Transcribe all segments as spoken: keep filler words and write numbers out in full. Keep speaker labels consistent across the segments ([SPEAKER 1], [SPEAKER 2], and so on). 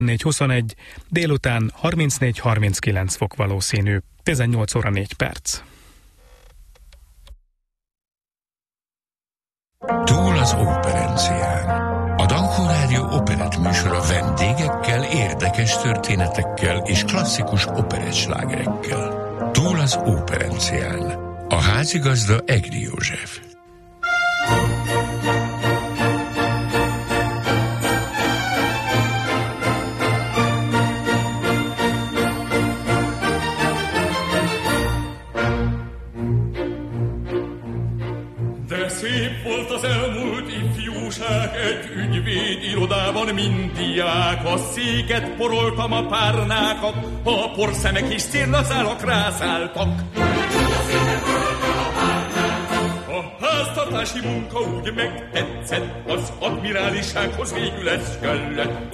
[SPEAKER 1] négy huszonegy, délután harmincnégy harminckilenc fok valószínű, tizennyolc óra négy perc.
[SPEAKER 2] Túl az operencián. A Dankó Rádió operett műsora vendégekkel, érdekes történetekkel és klasszikus operettslágerekkel. Túl az operencián. A házigazda Egri József.
[SPEAKER 3] Szép volt az elmúlt ifjúság, egy ügyvéd irodában mind diák. A széket poroltam, a párnákat, a porszemek és szénlaszálak rászálltak. A háztartási munka úgy megtetszett, az admirálisághoz végül ez kellett.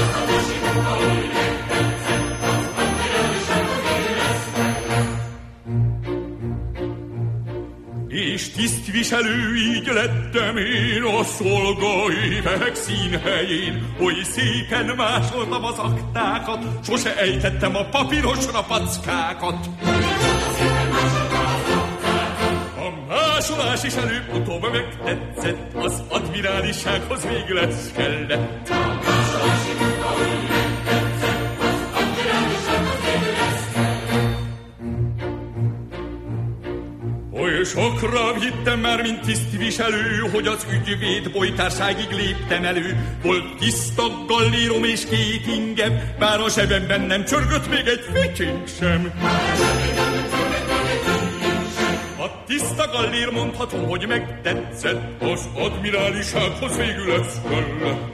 [SPEAKER 3] És tisztviselő így lettem én a szolgaévek színhelyén, oly szépen másoltam az aktákat, sose ejtettem a papírosra packákat. A másolás is előbb-utóbb megtetszett, az admirálisághoz végül ez kellett. Oly sokra hittem már, mint tisztviselő, hogy az ügyvéd bolytárságig léptem elő. Volt tiszta gallírom és két ingem, bár a zsebemben nem csörgött még egy fütyünk sem. A tiszta gallír mondhatom, hogy megtetszett, az admirálisághoz végül ez kellett.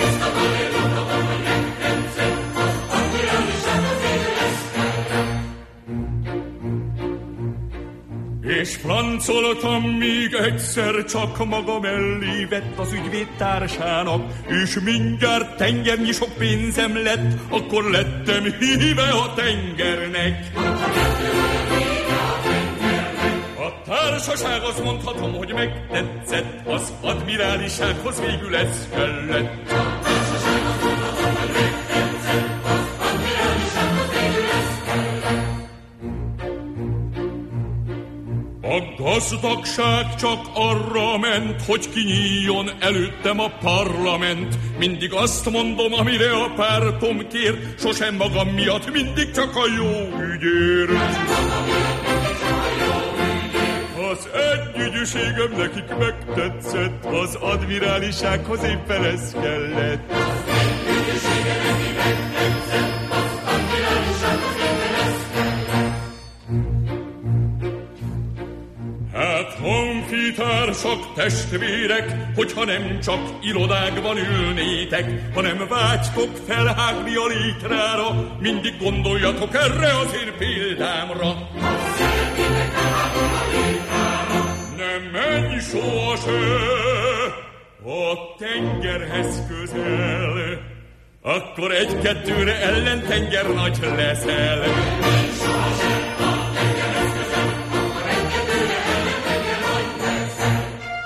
[SPEAKER 3] És flancoltam még egyszer, csak maga mellé vett az ügyvéd társának, és mindjárt tengernyi sok pénzem lett, akkor lettem híve a tengernek. A társaság azt mondhatom, hogy megtetszett, az admirálisághoz végül ez kellett. A gazdagság csak arra ment, hogy kinyíljon előttem a parlament. Mindig azt mondom, amire a pártom kér, sosem magam miatt, mindig csak a jó ügyér. Az együgyűségem nekik megtetszett, az admirálisághoz éppen ez kellett. Az együgyűségem nekik megtetszett, az admirálisághoz éppen ez kellett. Hát honfitársak, testvérek, hogyha nem csak irodákban ülnétek, hanem vágytok felhágni a létrára, mindig gondoljatok erre az én példámra. Nem menj sohasem a tengerhez közel, akkor egy-kettőre ellentenger nagy leszel. Nem menj sohasem a tengerhez közel, akkor egy-kettőre ellentenger nagy leszel.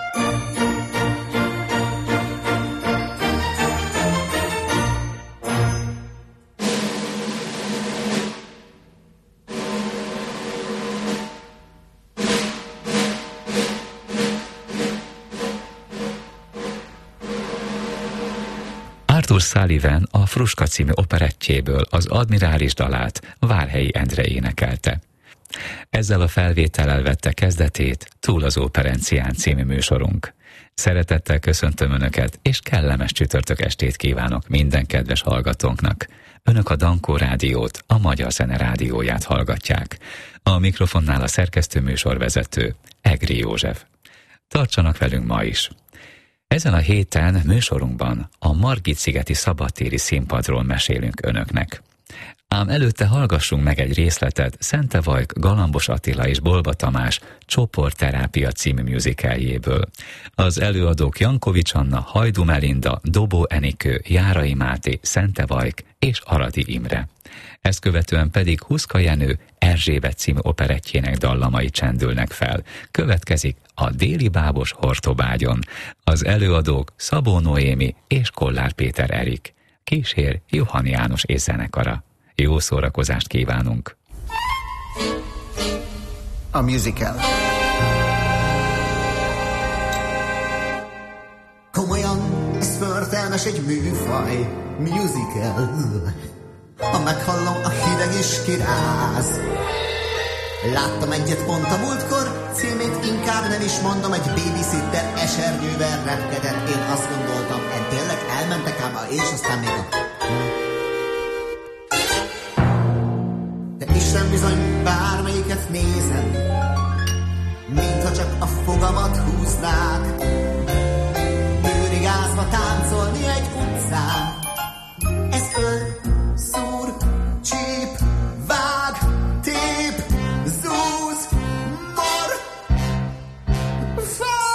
[SPEAKER 4] Arthur Sullivan a Fruska című operettjéből az admirális dalát Várhelyi Endre énekelte. Ezzel a felvétellel vette kezdetét Túl az operencián című műsorunk. Szeretettel köszöntöm Önöket, és kellemes csütörtök estét kívánok minden kedves hallgatónknak. Önök a Dankó Rádiót, a Magyar Zene Rádióját hallgatják. A mikrofonnál a szerkesztő műsorvezető, Egri József. Tartsanak velünk ma is! Ezen a héten műsorunkban a Margit-szigeti szabadtéri színpadról mesélünk Önöknek. Ám előtte hallgassunk meg egy részletet Szentevajk, Galambos Attila és Bolba Tamás Csoportterápia című musicaljéből. Az előadók Jankovics Anna, Hajdú Melinda, Dobó Enikő, Járai Máté, Szentevajk és Aradi Imre. Ezt követően pedig Huszka Jenő Erzsébet című operettjének dallamai csendülnek fel. Következik a Déli bábos Hortobágyon. Az előadók Szabó Noémi és Kollár Péter Erik. kísér Johann János és zenekara. Jó szórakozást kívánunk!
[SPEAKER 5] A musical. Komolyan, ez förtelmes egy műfaj, musical. Ha meghallom, a hideg is kiráz. Láttam egyet pont a múltkor, címét inkább nem is mondom, egy babysitter esernyővel repkedett. Én azt gondoltam, en tényleg elmentek ám, és aztán még a... De Isten bizony bármelyiket nézem, mintha csak a fogamat húznák, bőrigázva táncolni egy utcán. Ez öl, szúr, csíp, vág, tép, zúz, mor, fáj.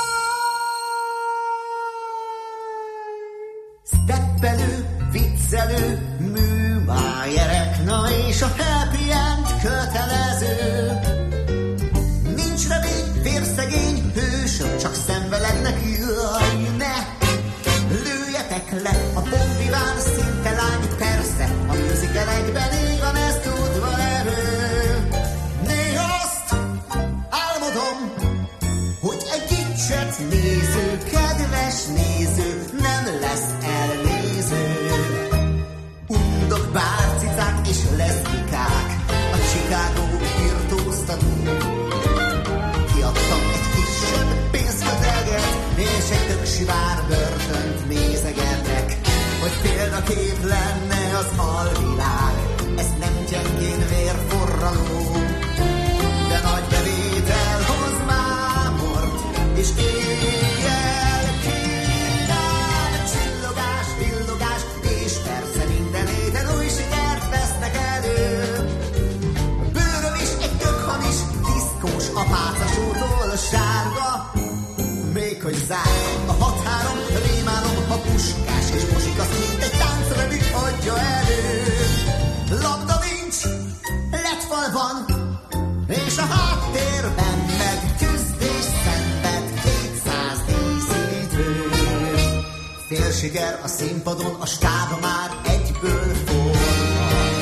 [SPEAKER 5] Steppelő, viccelő, műmájerek, na és a happy end kötelező. Nincs remény, vérszegény hősök, csak szenvelednek, jaj, ne lőjetek le a bombiván szinte lány, persze, a musical egyben így van, ez tudva erő. Néha azt álmodom, hogy egy kicsit néző, kedves néző, nem lesz elnéző. Undok, bárcicák és leszbikák, a Chicago birtóztatók. Kiadtam egy kisebb pénzköteget, és egy tök sivár börtönt nézegetnek, hogy példakép lenne az alvilág. Ez nem gyengén vérforraló, de nagy bevétel hoz mámort, és éjjel kínál. Csillogás, villogás, és persze minden héten új sikert vesznek elő. Bőröm is egy tök hamis, diszkós apácasótól sárga, még hogy zárva a hat-három, rémálom, ha puskás és mosikasz, mint egy táncrevű adja elő. Labda nincs, lett falban, és a háttérben meg küzd és szenved kétszáz díszítő. Félsiker a színpadon, a stáb már egyből forrad.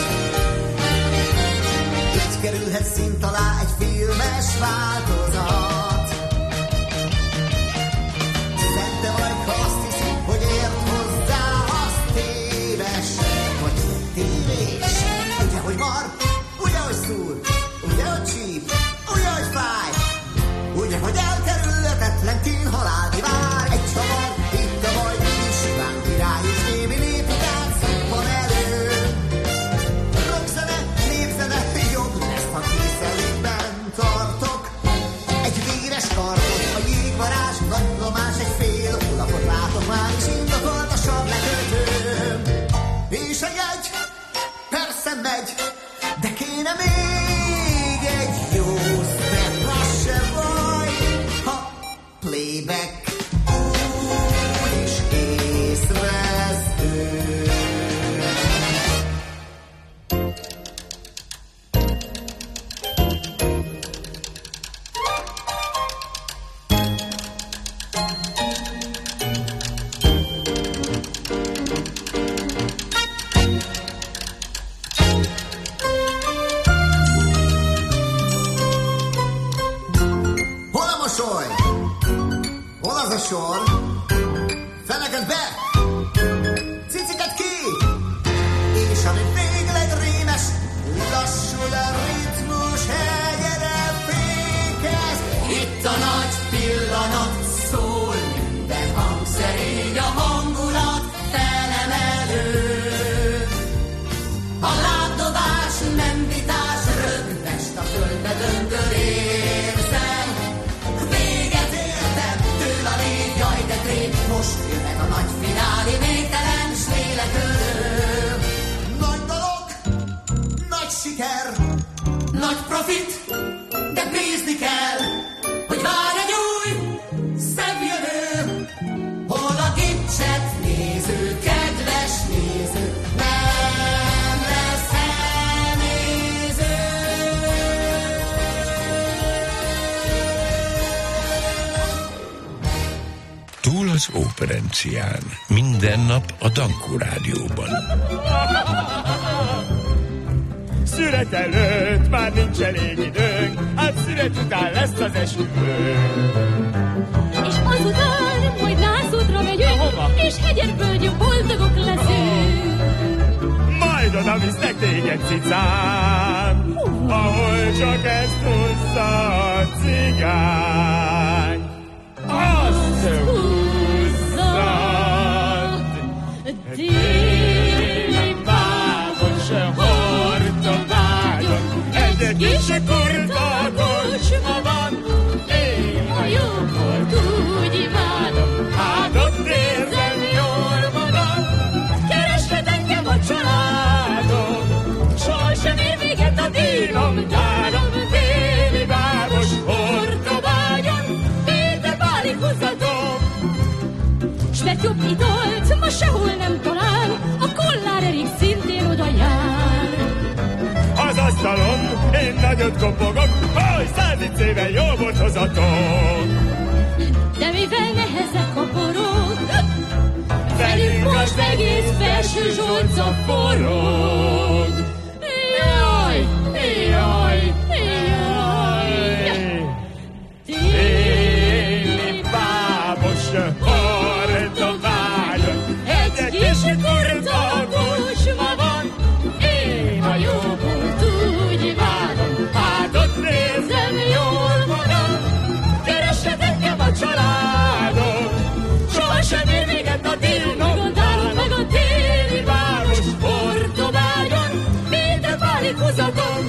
[SPEAKER 5] Így kerülhet szint alá egy filmes változat. Szente vagy, ha azt hiszi, hogy ért hozzá, az téves, hogy tévés. Ugye, hogy mar, ugye, hogy szúr, ugye, hogy csíp, ugye, hogy fáj, ugye, hogy elkerülhetetlen tűnhalálni vár. Egy csavar, itt a baj, István király és némi nép után szobban elő. Rockzene, népzene, jobb lesz, ha készelékben tartok. Egy véres kardot, a jégvarázs, nagy lomás, egy fél hulapot látok már, és indokolt a sav lekötőm. És a jegy, persze megy, de kéne még egy jó step, az se baj, ha playback úgyis észrevesző. Hol a mosoly? Hol az a sor? Feneket be! Ciciket ki! És ami végleg rémes, lassul a ritmus, hegyere fékez. Itt a nagy pillanat, szól minden hangszer, így a hangulat felemelő. A lábdobás nem vitás, rögvest a földbe döngöl érzem. Véget értem, től a légy, jaj de trép, most jöhet a nagy finálé, végtelen s lélekölő. Nagy dolog, nagy siker, nagy profit, de bízni kell, hogy vár egy új, szebb jövő. Hol a kicset néző, kedves néző, nem lesz elnéző.
[SPEAKER 2] Túl az az Óperencián. Minden nap a Dankó Rádióban.
[SPEAKER 6] Szület előtt már nincs elég időnk, hát szület után lesz az esküvőnk.
[SPEAKER 7] És azután majd nászútra megyünk, és hegyekből boldogok leszünk.
[SPEAKER 6] Majd oda visznek téged cicán, ahol csak ezt húzza a cigány. Azt húzzad, déli bábos hortobágyon, egy kis kurta kocsma van, én a jókort úgy imádom, hát ott érzem jól magam. Kereshet engem a családom, sohasem ér véget a dínom, gyárom, déli bábos hortobágyon, véde válik húzatom. S mert jobb italt ma sehol nem talál, a Kollár Erik szintén oda jár. Az asztalon én nagyot kopogok, hogy száz éve jó volt hozatok.
[SPEAKER 7] De mivel nehezek a porok, velünk most egész felső zsolca forog. Jaj, jaj, jaj, déli bábos hortobágyon, egy kis kurta kocsma van, én a jókort úgy imádom, hát ott nézem jól magam. Kereshet engem a családom, sohasem ér véget a dínom, meg a déli bábos hortobágyon, minden válik húzatom.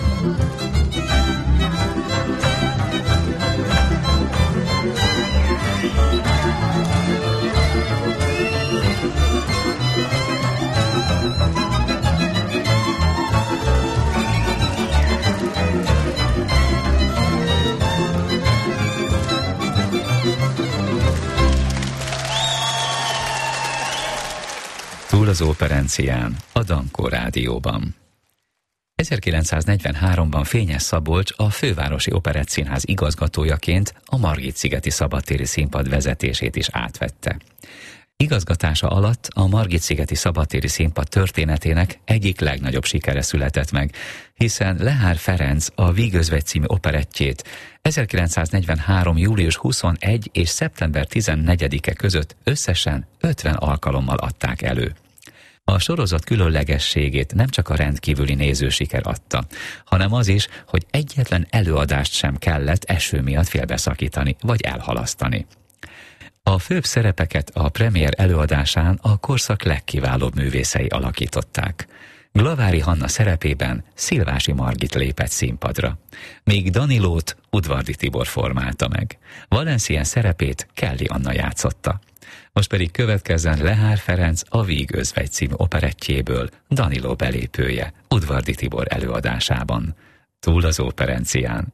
[SPEAKER 4] Túl az Óperencián, a Dankó Rádióban. ezerkilencszáznegyvenháromban Fényes Szabolcs a Fővárosi Operettszínház igazgatójaként a Margit-szigeti szabadtéri színpad vezetését is átvette. Igazgatása alatt a Margit-szigeti szabadtéri színpad történetének egyik legnagyobb sikere született meg, hiszen Lehár Ferenc a Vígözvegy című operettjét ezerkilencszáznegyvenhárom. július huszonegyedike és szeptember tizennegyedike között összesen ötven alkalommal adták elő. A sorozat különlegességét nem csak a rendkívüli nézősiker adta, hanem az is, hogy egyetlen előadást sem kellett eső miatt félbeszakítani vagy elhalasztani. A főbb szerepeket a premier előadásán a korszak legkiválóbb művészei alakították. Glavári Hanna szerepében Szilvási Margit lépett színpadra, míg Danilót Udvardi Tibor formálta meg. Valencien szerepét Kelly Anna játszotta. Most pedig következzen Lehár Ferenc a Vígözvegy című operettjéből Daniló belépője Udvardi Tibor előadásában. Túl az Óperencián.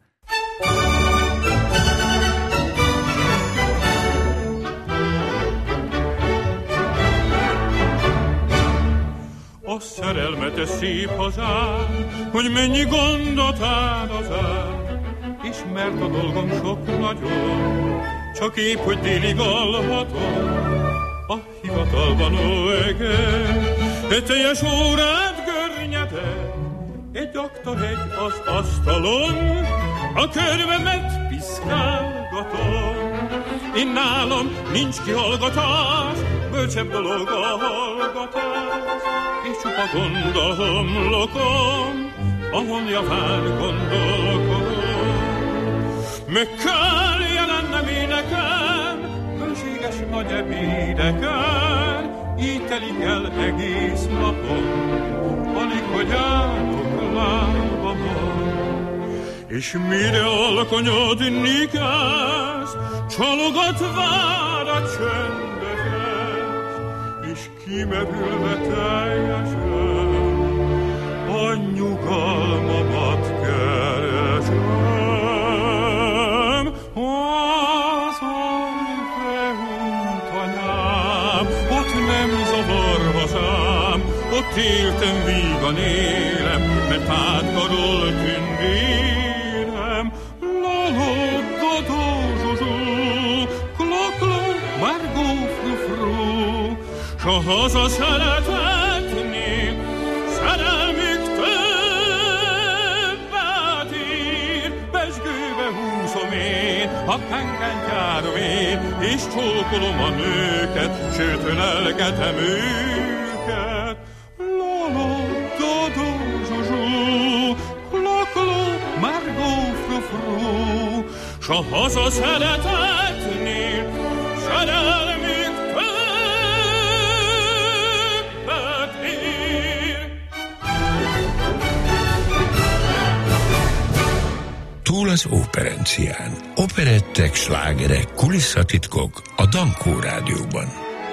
[SPEAKER 3] A szerelmetes szép hazám, hogy mennyi gondot áldozám, ismert a dolgom sok nagyon, csak épp, hogy délig alhatom, a hivatalban ó ege, egy teljes órát görnyedek, egy aktahegy az asztalon, a körbemet piszkálgatom. Én nálam nincs kihallgatás, bölcsebb dolog a hallgatás, és csupa gond a homlokom, ahon javán gondolkodom. Meg kell jelennem énekem, bőséges nagy ebédeken, így telik el egész napom, alig hogy állok lábamon. És mire alkonyodni kezd, csalogat vár a csöndesen, és kimerülve teljesen a nyugalmamat keresem. Az Orfeum tanyám, ott nem zavar hazám, ott éltem vígan élem, mert átkarol tündérem. La la da da zsuzsú, klak klak, Margó a haza szeretetnél, szerelmük többet ér. Pezsgőbe húzom én, a pengányt járom én, és csókolom a nőket, sőt ölelgetem őket. La-la, da-da, zsuzsú, la-la, Margot, frou-frou, s a haza szeretetnél, szerelmük többet ér.
[SPEAKER 2] Túl az operencián. Operettek, slágerek, kulisszatitkok a Dankó Rádióban.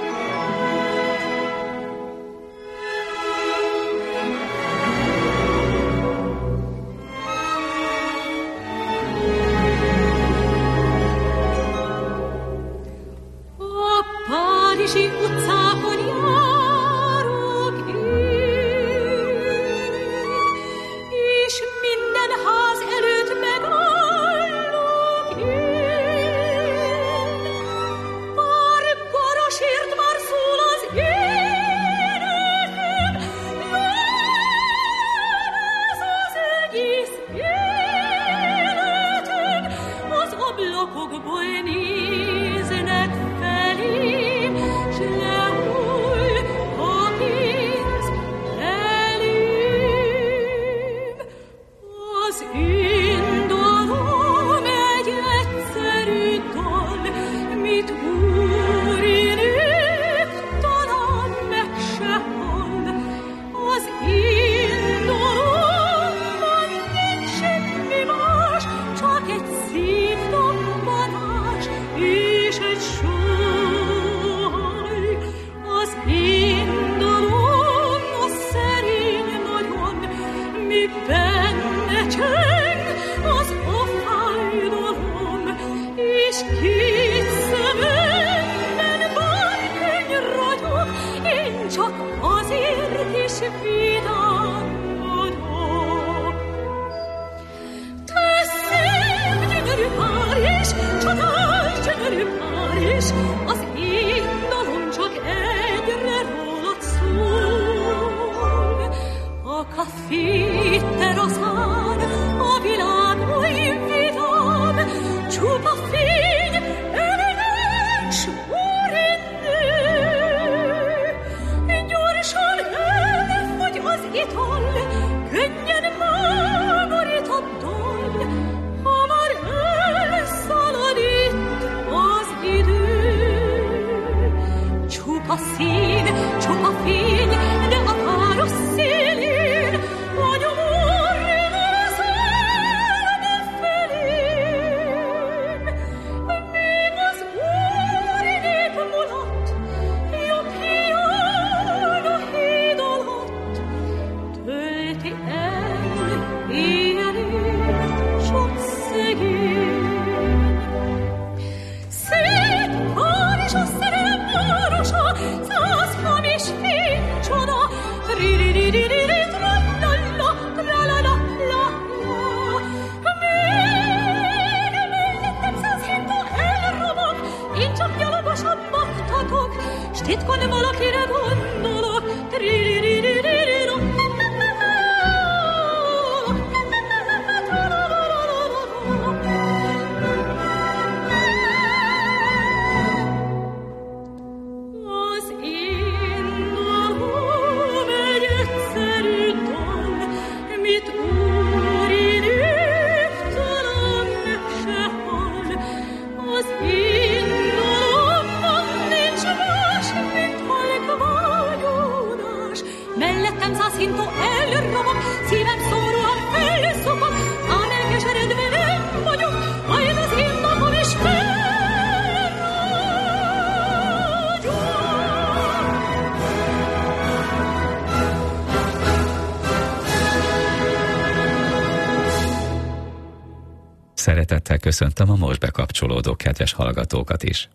[SPEAKER 4] Szeretettel köszöntöm a most bekapcsolódó kedves hallgatókat is.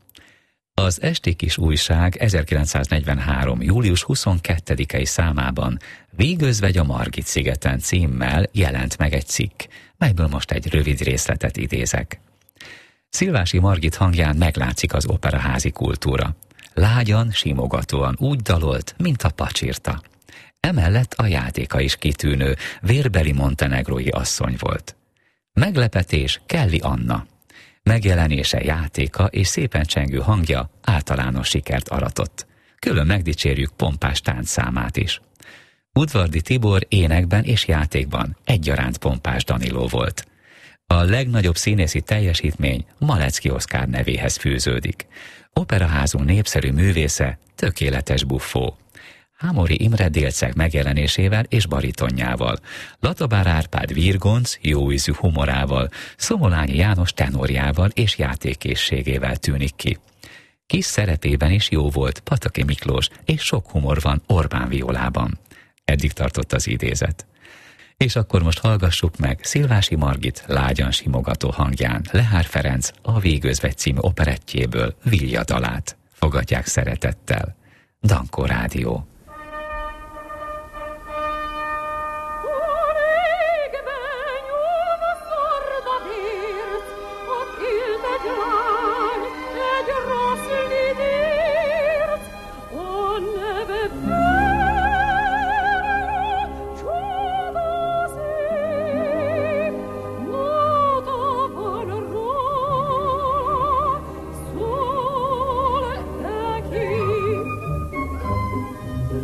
[SPEAKER 4] Az Esti Kis Újság ezerkilencszáznegyvenhárom. július huszonkettedikei számában Végözvegy a Margit-szigeten címmel jelent meg egy cikk, melyből most egy rövid részletet idézek. Szilvási Margit hangján meglátszik az operaházi kultúra. Lágyan, simogatóan úgy dalolt, mint a pacsirta. Emellett a játéka is kitűnő, vérbeli montenegrói asszony volt. Meglepetés Kelly Anna. Megjelenése, játéka és szépen csengő hangja általános sikert aratott. Külön megdicsérjük pompás táncszámát is. Udvardi Tibor énekben és játékban egyaránt pompás Daniló volt. A legnagyobb színészi teljesítmény Malecki Oszkár nevéhez fűződik. Operaházunk népszerű művésze, tökéletes buffó. Hámori Imre délceg megjelenésével és baritonjával, Latabár Árpád virgonc, jóízű humorával, Szomolányi János tenorjával és játékkészségével tűnik ki. Kis szerepében is jó volt Pataki Miklós, és sok humor van Orbán Violában. Eddig tartott az idézet. És akkor most hallgassuk meg Szilvási Margit lágyan simogató hangján Lehár Ferenc a Végözvegy című operettjéből Vilja dalát. Fogadják szeretettel. Dankó Rádió.
[SPEAKER 6] Sol,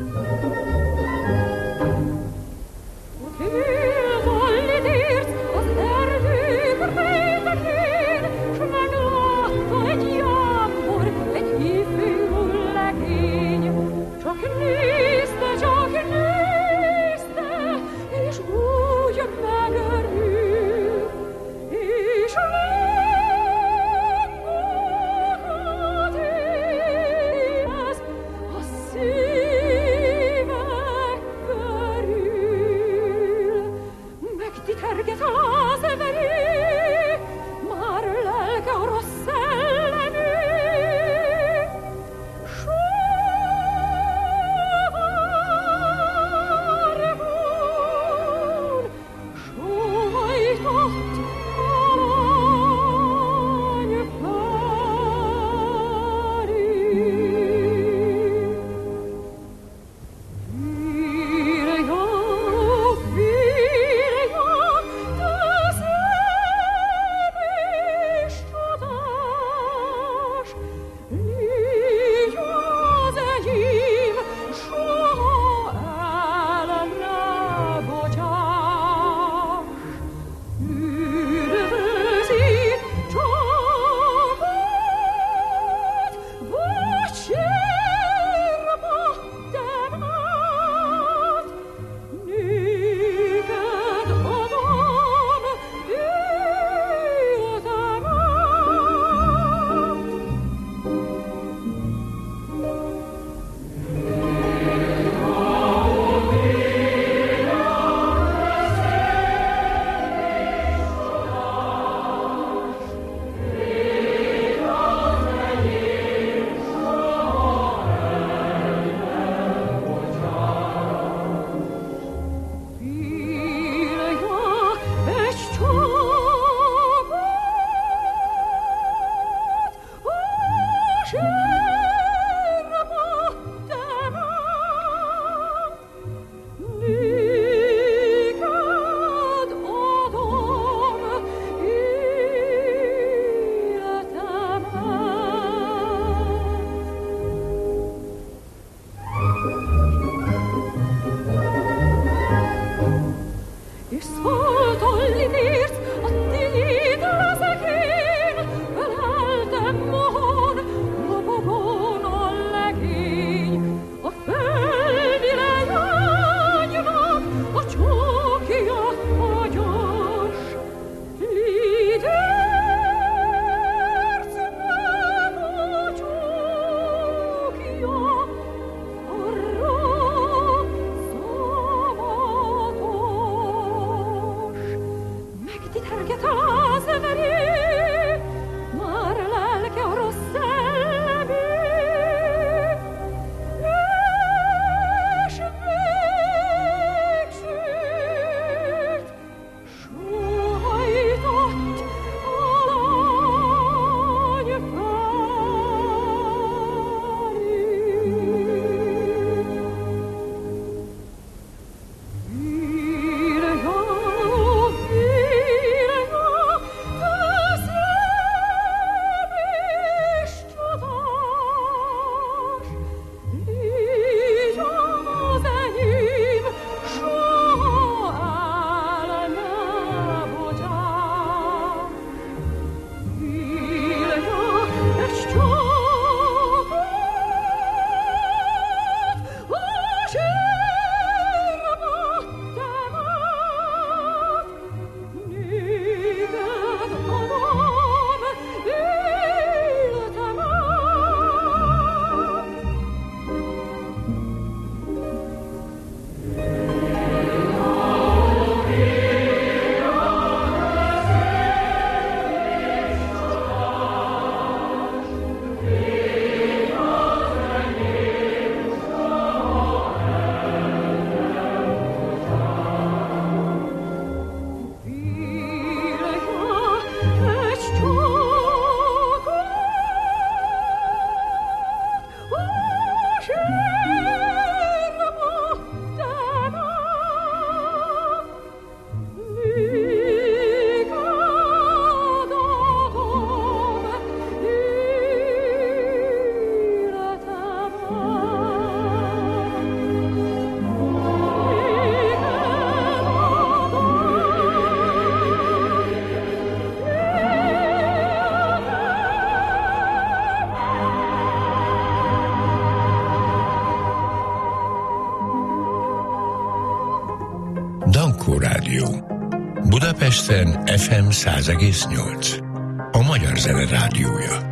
[SPEAKER 2] Dankó Rádió. Budapesten ef em száz egész nyolc. A Magyar Zene Rádiója.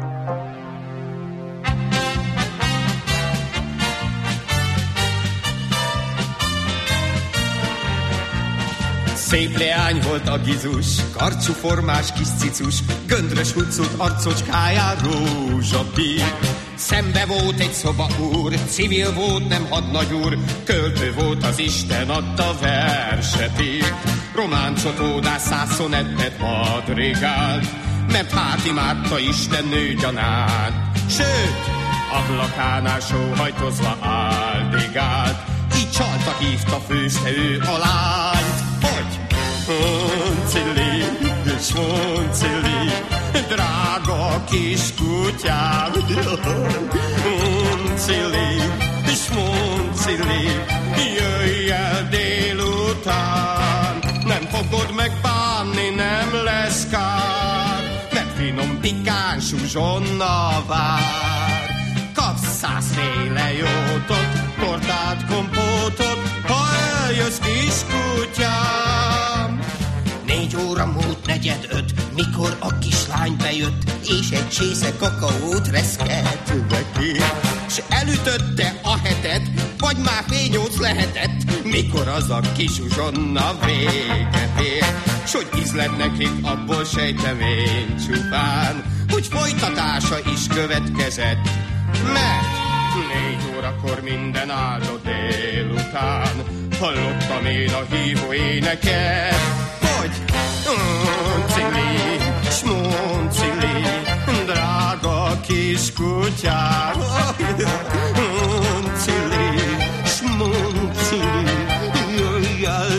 [SPEAKER 8] Szép leány volt a Gizus, karcsú formás kis cicus, göndrös hucut arcocskáján rózsapír. Szembe volt egy szoba úr, civil volt, nem hadnagyúr, költő volt, az Isten adta verset írt. Románcot, ódás, száz szonettet madrigált, mert hát imádta Isten nő gyanát. Sőt, ablakánál sóhajtozva áldigált, így csalta hívta főzte ő a lányt, hogy Moncili, smoncili, drága kis kutyám. Moncili, smoncili, jöjj el délután. Nem fogod megbánni, nem lesz kár, mert finom pikáns uzsonna vár. Kapsz százféle jótot, tortát, kompótot, ha eljössz kis kutyám. Négy óra múlt negyed öt, mikor a kislány bejött, és egy csésze kakaót reszkelt neki. S elütötte a hetet, vagy már fényóc lehetett, mikor az a kis uzsonna véget ért. S hogy ízlett nekik, abból sejtem én csupán, hogy folytatása is következett, mert négy órakor minden áldott délután hallottam én a hívó éneket, hogy Moncili, smoncili, drága kis kutyám. Moncili, smoncili, jöjj el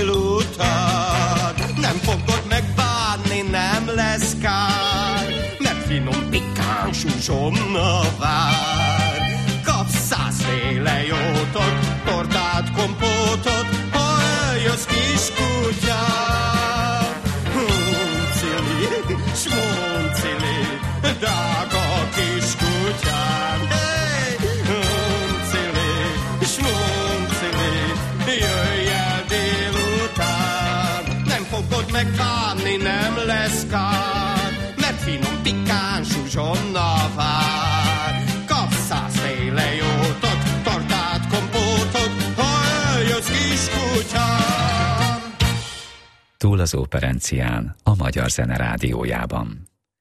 [SPEAKER 8] délután. Nem fogod megbánni, nem lesz kár, mert finom pikáns uzsonna vár. Kapsz százféle jótot, tortát, kompótot, ha eljössz kis kutyám. Moncili, smoncili, drága kis kutyám. Hey! Moncili, smoncili, jöjj el délután. Nem fogod megbánni, nem lesz kár, mert finom pikáns uzsonna vár. Kapsz százféle jótot, tortát, kompótot, ha eljössz kis kutyám.
[SPEAKER 4] Túl az Operencián, a Magyar Zene Rádiójában.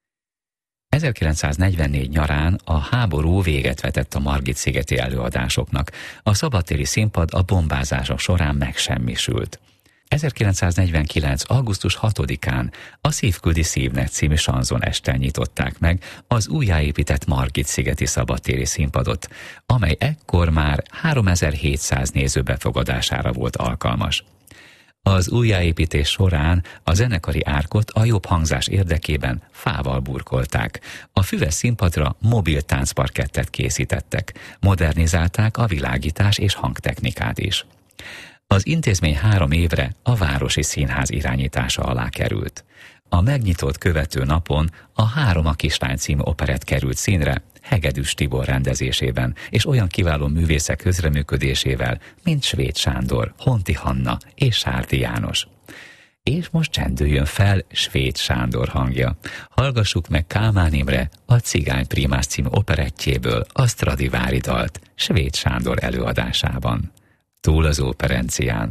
[SPEAKER 4] ezerkilencszáznegyvennégy nyarán a háború véget vetett a Margit-szigeti előadásoknak, a szabadtéri színpad a bombázások során megsemmisült. ezerkilencszáznegyvenkilenc. augusztus hatodikán a Szívküldi Szívnek című sanzon esten nyitották meg az újjáépített Margit-szigeti szabadtéri színpadot, amely ekkor már háromezer-hétszáz néző befogadására volt alkalmas. Az újjáépítés során a zenekari árkot a jobb hangzás érdekében fával burkolták. A füves színpadra mobil táncparkettet készítettek, modernizálták a világítás és hangtechnikát is. Az intézmény három évre a Városi Színház irányítása alá került. A megnyitott követő napon a Három a kislány című operett került színre, Hegedűs Tibor rendezésében, és olyan kiváló művészek közreműködésével, mint Svéd Sándor, Honti Hanna és Sárdi János. És most csendüljön fel Svéd Sándor hangja. Hallgassuk meg Kálmán Imre a Cigány Prímás című operettjéből a Stradivári dalt Svéd Sándor előadásában. Túl az Operencián.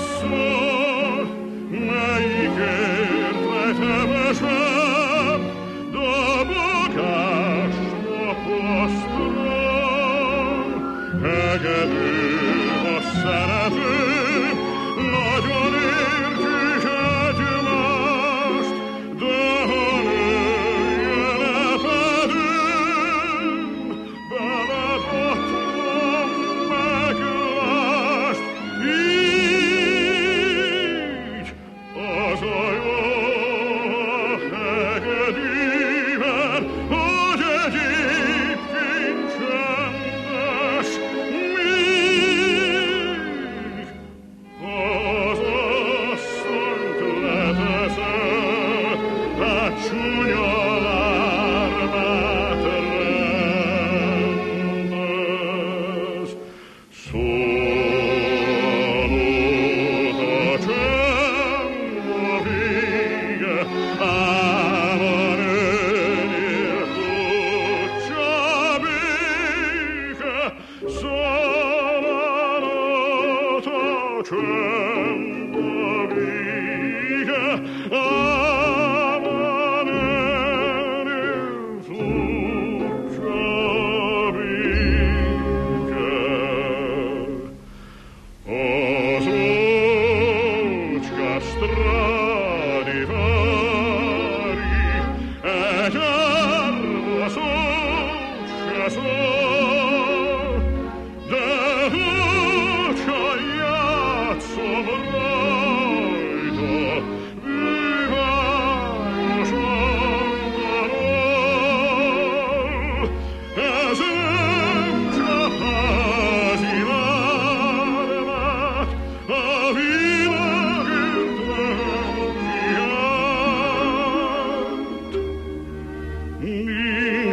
[SPEAKER 3] Melyikért vetemesebb,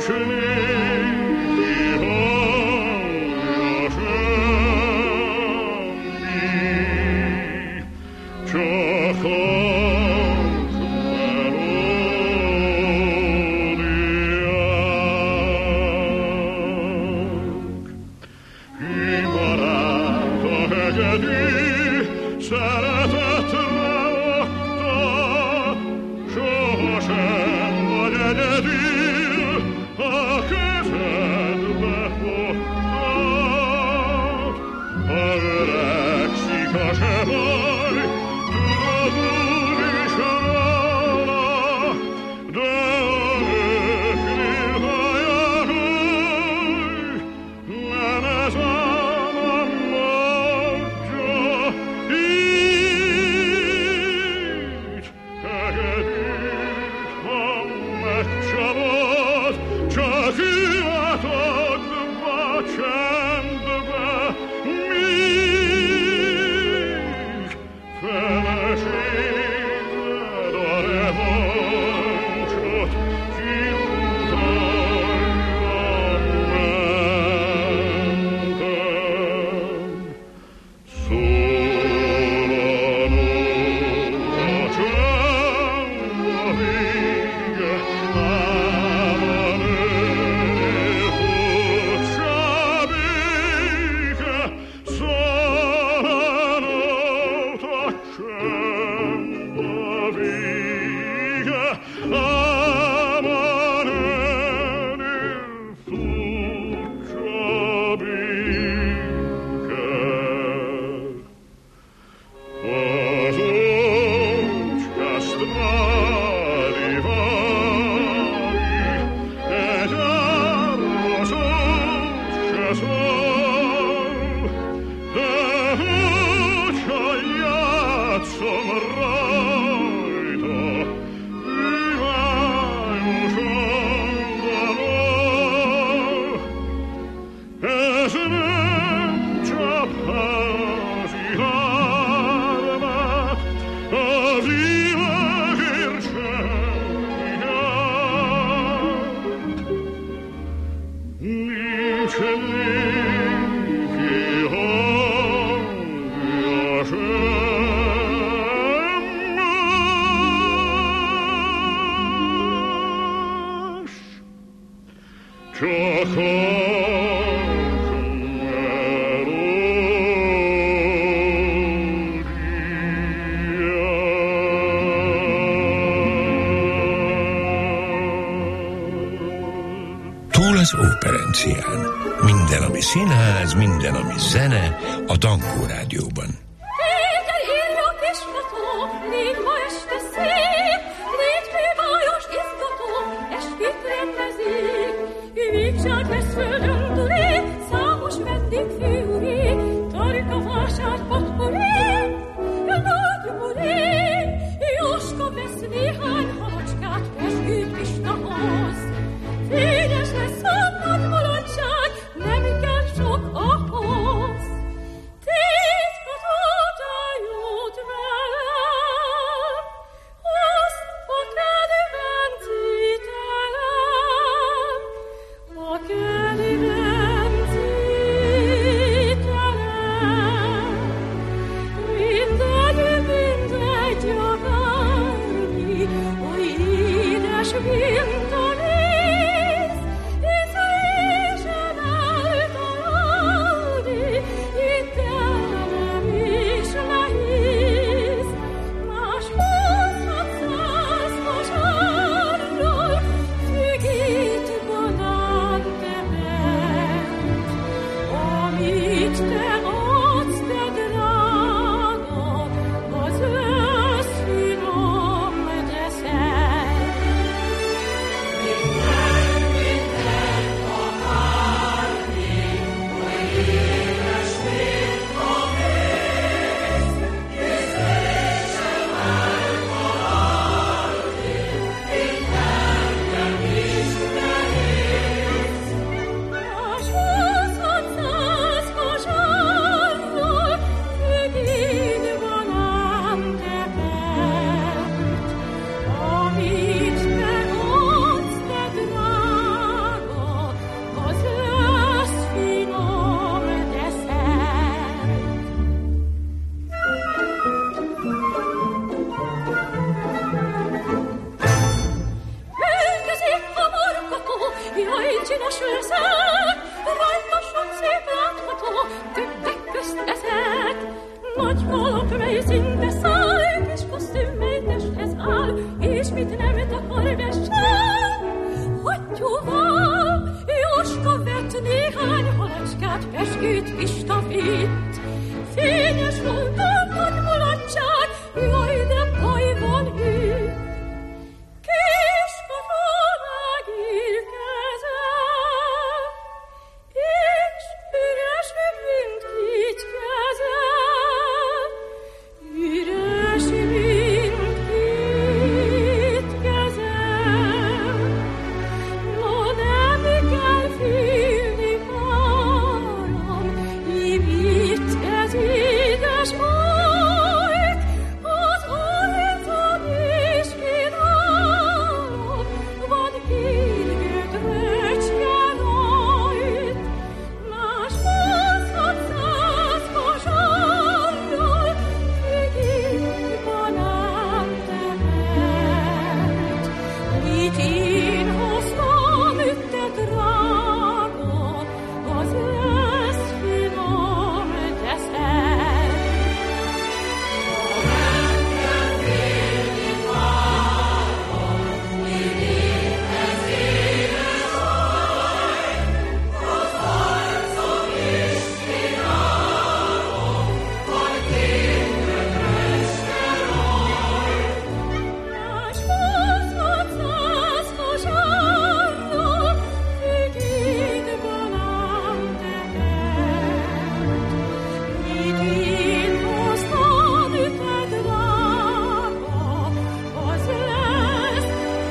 [SPEAKER 2] Az Óperencián. Minden, ami színház, minden, ami zene, a Dankó Rádióban.
[SPEAKER 6] Régen írjak és ható, légy ma este szép, légy főváros izgató, esküt rendezik. Üvítsák lesz földön duré, számos vendég főuré, tarika vásár potporé, nagy uré. Jóska vesz néhány halacskát, esküt Pistahoz. Fényes lesz a nagy bolondság, nem kell sok ahhoz. Tégy, így csinos őszek, rajta sok szép látható, többek közt ezek. Nagy halak, mely színbe száll, kis kosztüm, mely testhez áll, és mit nem takar vessen. Hattyúval Jóska vett néhány halacskát, peskét Pista vitt. Fényes volt a nagy mulatság, jaj, de baj van itt. Kis katona írkezel, és üres mindkét kezel. Üres mindkét kezel. No, nem kell félni, páram, ím itt ez édes majd, az ajtón is kínálom, van kérget röcske rajt. Más hozhat száz kosárral, figékban ám tehet. Mit én hoztam, te drága, az lesz finom desszert. Más hozhat száz kosárral, figékban ám tehet. Mit én hoztam, te drága, az lesz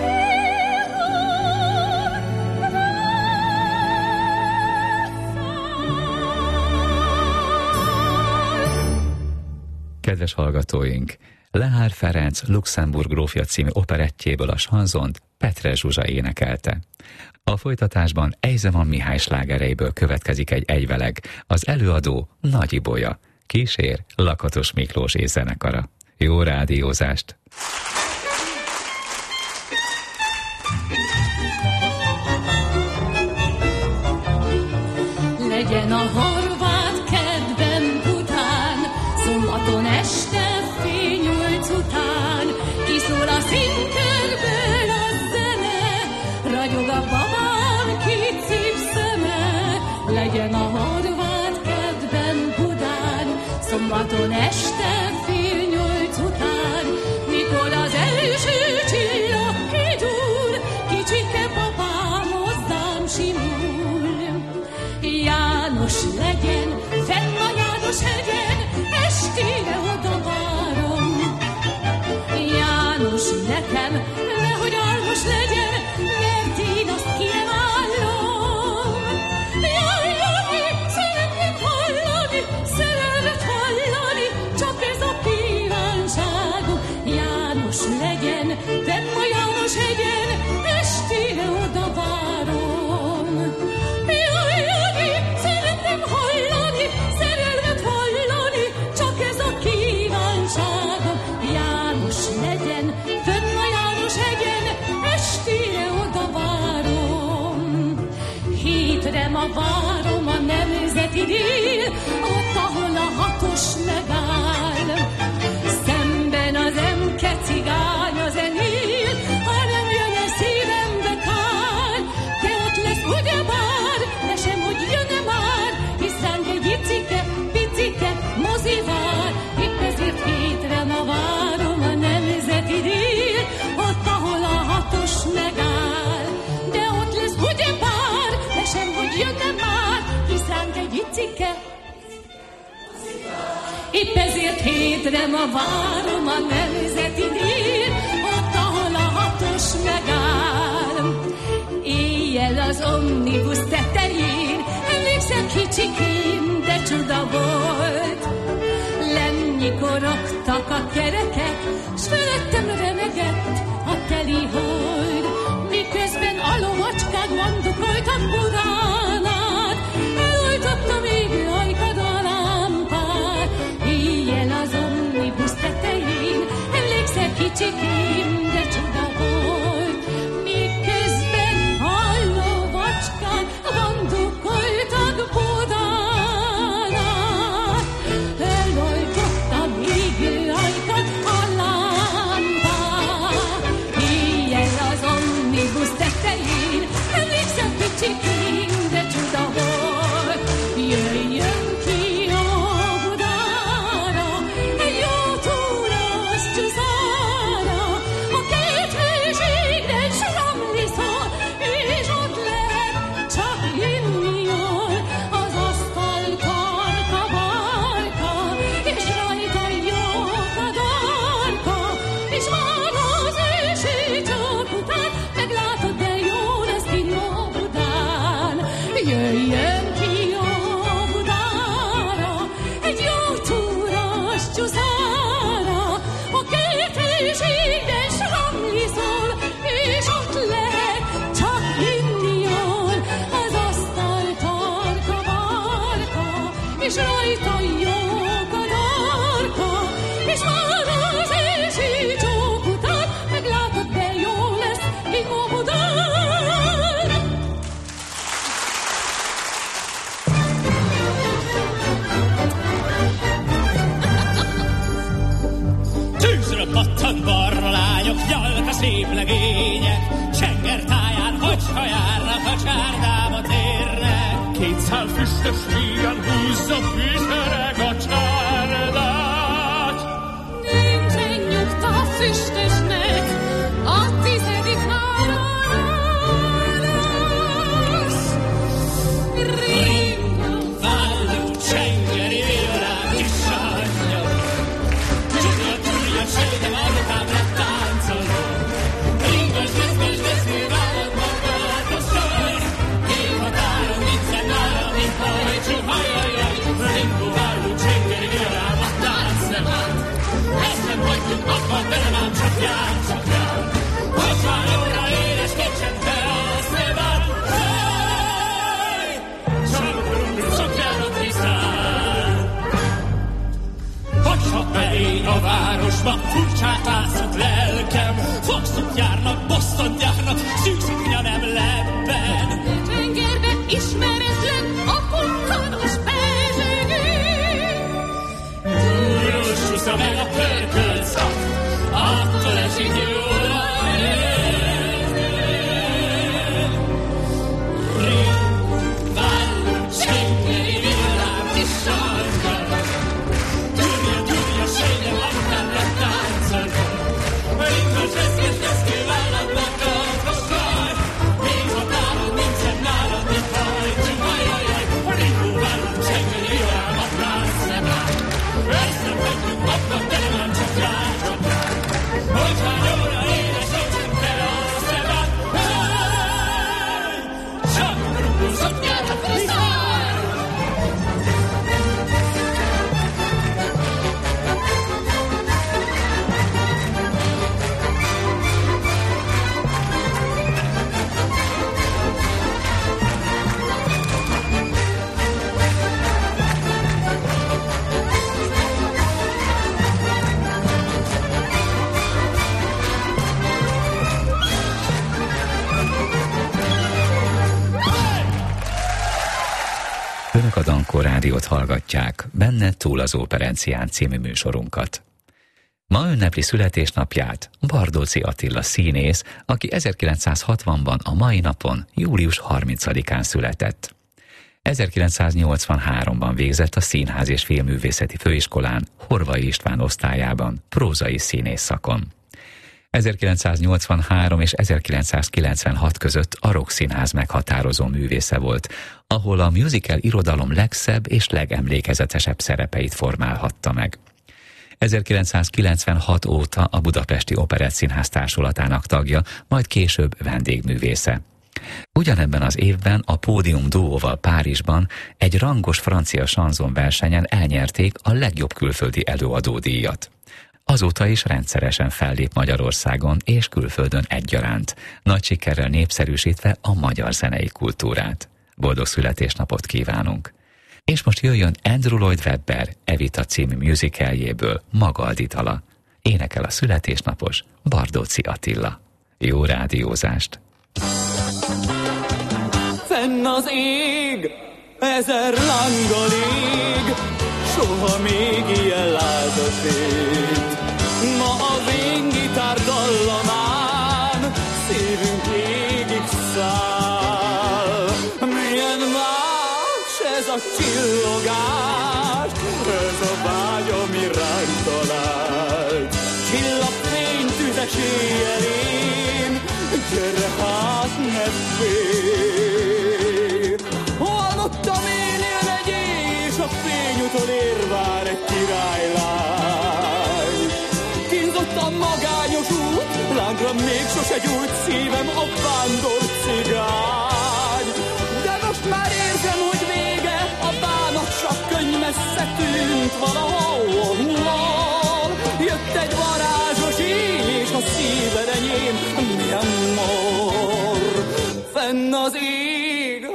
[SPEAKER 6] finom.
[SPEAKER 4] Kedves hallgatóink, Lehár Ferenc Luxemburg grófja című operettjéből a sanzont Petre Zsuzsa énekelte. A folytatásban Ejzeman Mihály slágereiből következik egy egyveleg, az előadó Nagy Ibolya, kísér Lakatos Miklós és zenekara. Jó rádiózást!
[SPEAKER 6] Legyen a horvát kedvem Budán, szombaton este fél nyolc után. Kiszól a színkörből a zene, ragyog a babám két szép szeme. Legyen a horvát kedvem Budán, szombaton este fél nyolc után. Mikor az első csillag kigyúl, kicsike babám hozzám simul. János legyen, fenn a János hegyen, estére oda várom. János nekem, nehogy álmos legyen, mert én azt kiemállom. Jaj, Jani, szeretném hallani, szerelmet hallani, csak ez a kívánságom. János legyen, fenn a János hegyen, estére oda várom. Jaj, Jani, szeretném hallani, szerelmet hallani, csak ez a kívánságom. János legyen, fönn a János hegyen, estére oda várom. Hétre ma várom a nemzeti díj, ott, ahol a hatos megáll. Szemben az emke cigány a zenél, ha nem jön a szívembe kár. De ott lesz ugyebár, de sem, hogy jön-e már, hiszen egy icike, picike mozi vár. Épp ezért hétre ma várom a nemzeti díj, ott, ahol a hatos megáll. De ott lesz ugyebár, de sem, hogy jön-e már, hiszen egy icike. Épp ezért hétre ma várom a nemzeti díj, ott, ahol a hatos megáll. Éjjel az omnibus tetején, emlékszem kicsikém, de csuda volt. Lennyikorogtak a kerekek, s fölöttem remegett a teli hold. Miközben a lovacskák mandukoltak burán át, eloltotta még ajkad a lámpát. Éjjel az omnibus tetején, emlékszel kicsikém, de csuda volt. Miközben a lovacskák
[SPEAKER 3] csak visereg a csárdát.
[SPEAKER 6] Nincsen nyugta a füstösnek, a tizedik náron lesz. Ringo,
[SPEAKER 7] Válló, csengeri, villám, kis anyja. Csúnya, csúnya, sejte, magukám lett táncoló. Ringos, gizmos, gizmi, vállod magad a saj. Én határon, viccen, nára, mint haj, csuhajajaj. Ringo, válló, csengeri, villám, a tánc nem állt. Ezt nem hagyjuk, abba, velem ám csak jár, csak jár. Hogy van óra, édes, kicsen, te az nem áll. Hey! Csak rúgunk, csak jár a tisztán. Hogyha belény a városba, furcsát ászott lelkem. Foxot járnak, Boston járnak, szűk sziknya nem lebben.
[SPEAKER 6] tengerbe ismeretlen a pukkanos bezsegő.
[SPEAKER 7] Túlós susza meg a pörkölt szak, attól esik jól a érző. Ring, válló, csengeri, villám, kis angyal. Gyurja, gyurja, sejne, magukám lett táncoló. Ringos, reszkes, reszkő, vállad magad a saj. Még határon nincsen nálad, mint haj, csuhajajaj. Ringó, válló, csengeri, villám, a tánc nem áll. Ezt nem hagyjuk, abba, de nem csak jár, csak jár. Hogy van óra, édes, nincsen tele a szemed. Hey! Csak rúgózott jár a tisztán.
[SPEAKER 4] Önök a Dankó Rádiót hallgatják, benne Túl az Óperencián című műsorunkat. Ma ünnepli születésnapját Bardóczy Attila színész, aki ezerkilencszázhatvanban a mai napon, július harmincadikán született. ezerkilencszáznyolcvanháromban végzett a Színház és Filmművészeti Főiskolán, Horvai István osztályában, prózai színész szakon. ezerkilencszáznyolcvanhárom és ezerkilencszázkilencvenhat között a Rock Színház meghatározó művésze volt, ahol a musical irodalom legszebb és legemlékezetesebb szerepeit formálhatta meg. ezerkilencszázkilencvenhat óta a Budapesti Operettszínház társulatának tagja, majd később vendégművésze. Ugyanebben az évben a Pódium Duóval Párizsban egy rangos francia sanzon versenyen elnyerték a legjobb külföldi előadódíjat. Azóta is rendszeresen fellép Magyarországon és külföldön egyaránt, nagy sikerrel népszerűsítve a magyar zenei kultúrát. Boldog születésnapot kívánunk! És most jöjjön Andrew Lloyd Webber Evita című musicaljéből Magaldi dala. Énekel a születésnapos Bardóczy Attila. Jó rádiózást!
[SPEAKER 9] Fenn az ég, ezer lánggal ég, soha még ilyen lázasít. Ma a véngitár dallamán szívünk égig száll. Milyen más ez a csillogás, ez a vágy, ami ránk talált. Csillagfény tüzes éjjelén, gyere hát ne félj. Hallottam én él egy éj, és a fényúton ér vár egy királylány. Kínzott a magányos út, lángra még sose gyújt szívem a vándor cigány. De most már érzem, hogy vége, a bánat csak könny messze tűnt valahol. Jött egy varázsos éj, és a szíved enyém, milyen mor. Fenn az ég,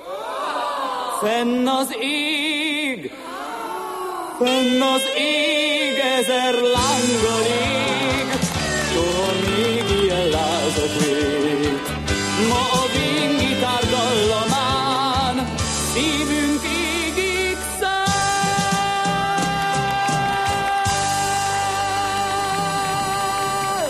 [SPEAKER 9] fenn az ég, fenn az ég, ezer lánggal ég, soha még ilyen lázas ég. Ma a véngitár dallamán szívünk égig száll.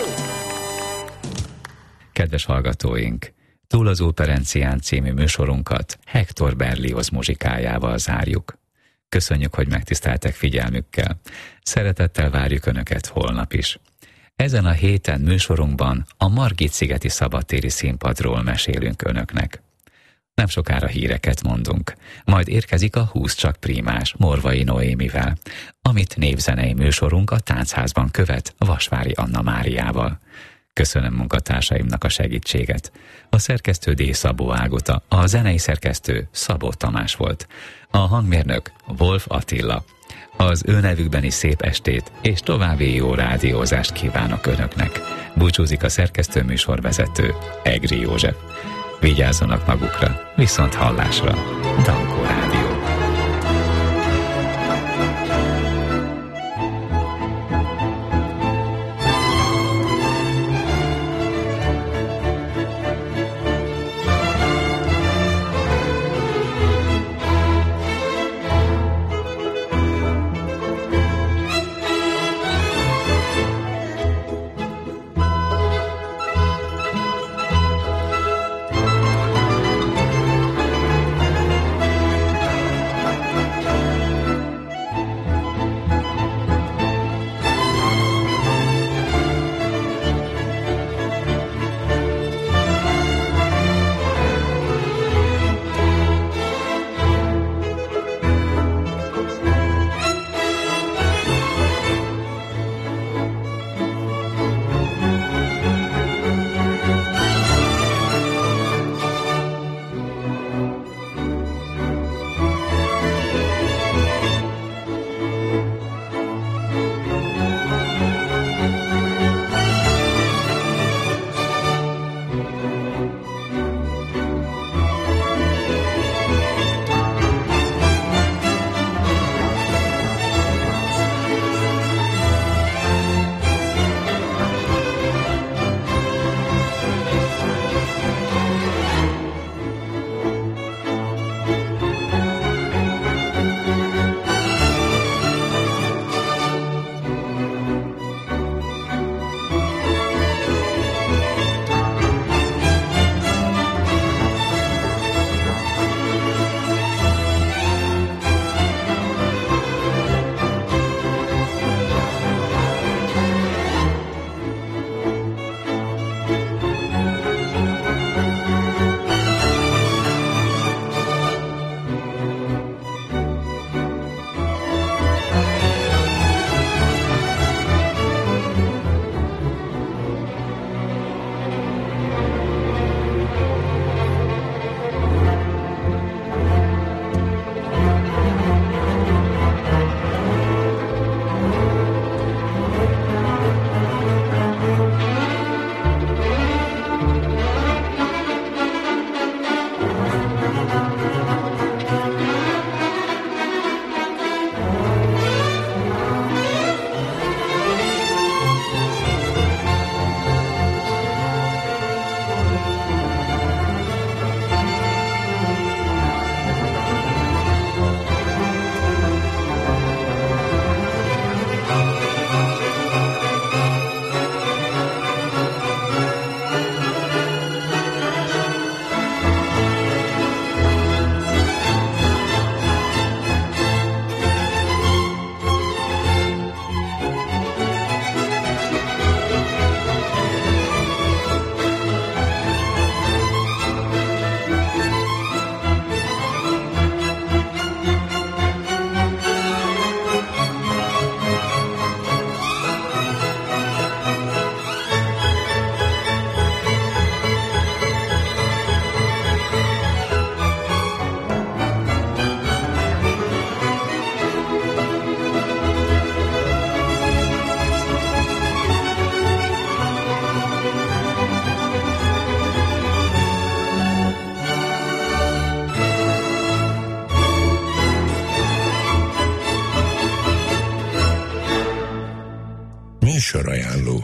[SPEAKER 4] Kedves hallgatóink! Túl az Óperencián című műsorunkat Hector Berlioz muzsikájával zárjuk. Köszönjük, hogy megtiszteltek figyelmükkel. Szeretettel várjuk Önöket holnap is. Ezen a héten műsorunkban a Margit-szigeti szabadtéri színpadról mesélünk Önöknek. Nem sokára híreket mondunk, majd érkezik a húsz csak prímás Morvai Noémivel, amit névzenei műsorunk a Táncházban követ Vasvári Anna Máriával. Köszönöm munkatársaimnak a segítséget. A szerkesztő D. Szabó Ágota, a zenei szerkesztő Szabó Tamás volt, a hangmérnök Wolf Attila. Az ő nevükben is szép estét és további jó rádiózást kívánok Önöknek. Búcsúzik a szerkesztő műsorvezető Egri József. Vigyázzanak magukra, viszont hallásra. Dankó Rádió.
[SPEAKER 2] Műsorajánló.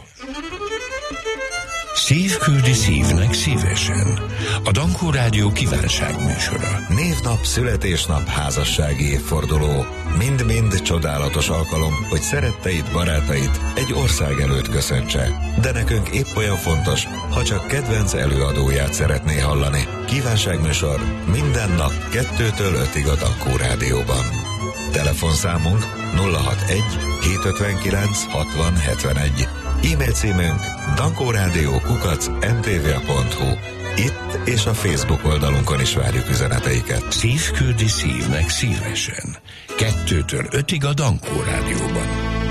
[SPEAKER 2] Szív küldi szívnek szívesen. A Dankó Rádió kívánságműsora.
[SPEAKER 10] Névnap, születésnap, házassági évforduló. Mind-mind csodálatos alkalom, hogy szeretteid, barátait egy ország előtt köszöntse. De nekünk épp olyan fontos, ha csak kedvenc előadóját szeretné hallani. Kívánságműsor minden nap kettőtől ötig a Dankó Rádióban. Telefonszámunk nulla hatvanegy hétszázötvenkilenc hatvan hetvenegy. E-mail címünk dankórádió kukac em té vé pont hu. Itt és a Facebook oldalunkon is várjuk üzeneteiket.
[SPEAKER 2] Szív küldi szívnek szívesen. Kettőtől ötig a Dankó Rádióban.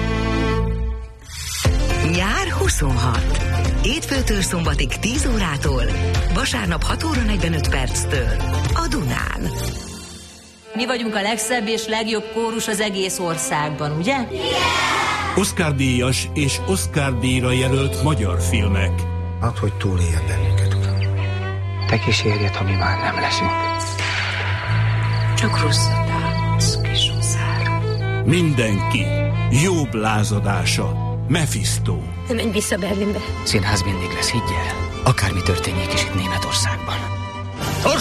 [SPEAKER 11] Nyár huszonhat. Hétfőtől szombatig tíz órától, vasárnap hat óra negyvenöt perctől a Dunán.
[SPEAKER 12] Mi vagyunk a legszebb és legjobb kórus az egész országban, ugye? Yeah!
[SPEAKER 13] Oscar-díjas és Oscar-díjra jelölt magyar filmek.
[SPEAKER 14] Add, hogy túléljen bennünket, Uram. Te kísérjed, ha mi már nem leszünk.
[SPEAKER 12] Csak rosszat állsz, kis rosszár.
[SPEAKER 13] Mindenki. Jobb lázadása. Mephisto.
[SPEAKER 15] Menj vissza Berlinbe.
[SPEAKER 14] Színház mindig lesz, higgyel. Akármi történjék is itt Németországban.